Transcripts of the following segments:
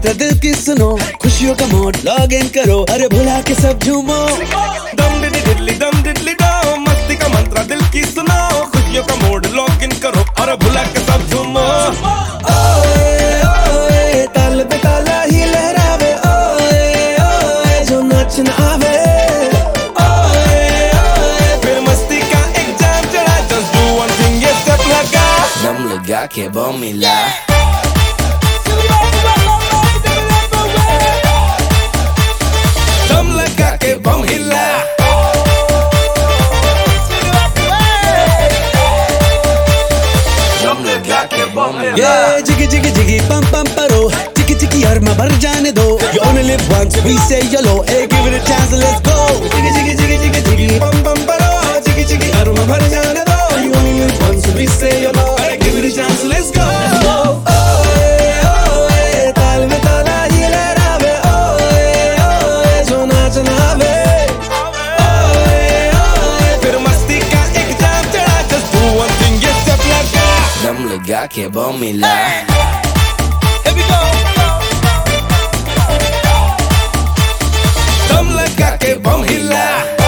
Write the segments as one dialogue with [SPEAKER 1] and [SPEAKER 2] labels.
[SPEAKER 1] मंत्र दिल की सुनो, खुशियों का मोड लॉग इन करो, अरे भुला के सब झूमो।
[SPEAKER 2] दम डिडली डो, मस्ती का मंत्र दिल की सुनो, खुशियों का मोड लॉग इन करो, अरे भुला के सब झूमो।
[SPEAKER 1] ओए ओए ताल पे ताला ही लहरावे, ओए ओए जो नाचना आवे। ओए ओए
[SPEAKER 2] फिर मस्ती का एक जाम चढ़ा, just do one thing, ये स्टेप लगा,
[SPEAKER 1] दम लगा के बम मिला।
[SPEAKER 2] दम लगा के बम हिला। दम लगा के बम हिला।
[SPEAKER 1] ये जिगी जिगी जिगी पम पम परो, चिकी चिकी यार मैं भर जाने दो। You only live once, we say YOLO, hey give it a chance, let's go। जिगी जिगी जिगी जिगी जिगी
[SPEAKER 2] पम पम परो, चिकी चिकी यार मैं भर जाने दो।
[SPEAKER 1] You only live once, we say YOLO,
[SPEAKER 2] Hey, give it a chance, let's go।
[SPEAKER 1] ओए ओए ताल में ताला ही लहरावे, ओए ओए जो नाचना आवे। ओए ओए
[SPEAKER 2] फिर मस्ती का एक जाम चढ़ा, just do one thing, ये स्टेप लगा,
[SPEAKER 1] दम लगा के बम मिला।
[SPEAKER 2] here we go। दम लगा के बम हिला।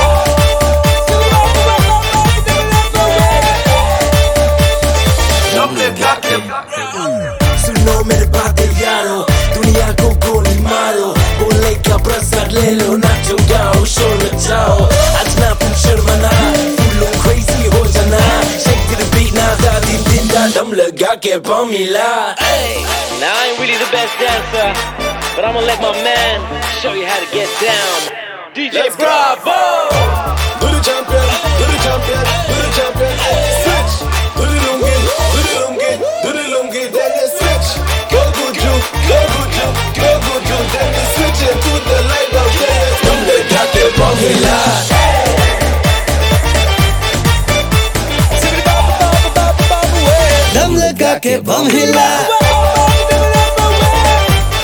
[SPEAKER 2] दम लगा के
[SPEAKER 1] सुनो मेरे बातें यारो, दुनिया को गोली मारो, बोले का प्रसाद ले लो, नाचो गाओ शोर मचाओ, आज ना तुम शर्माना, फूलों crazy हो जाना, shake to the beat ना दादी दिन दा, दम लगा के बम मिला।
[SPEAKER 3] Now I ain't really the best dancer, but I'ma let my man show you how to get down. DJ Bravo!
[SPEAKER 2] Do the champion, do the champion, do the champion. Switch, do the lungi, do the lungi, do the lungi, then you switch. Go good you, go good you, go good you, then you switch it to the light of day.
[SPEAKER 1] दम लगा के बम मिला। दम लगा के बम हिला।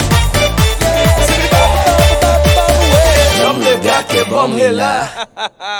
[SPEAKER 2] दम लगा के बम हिला।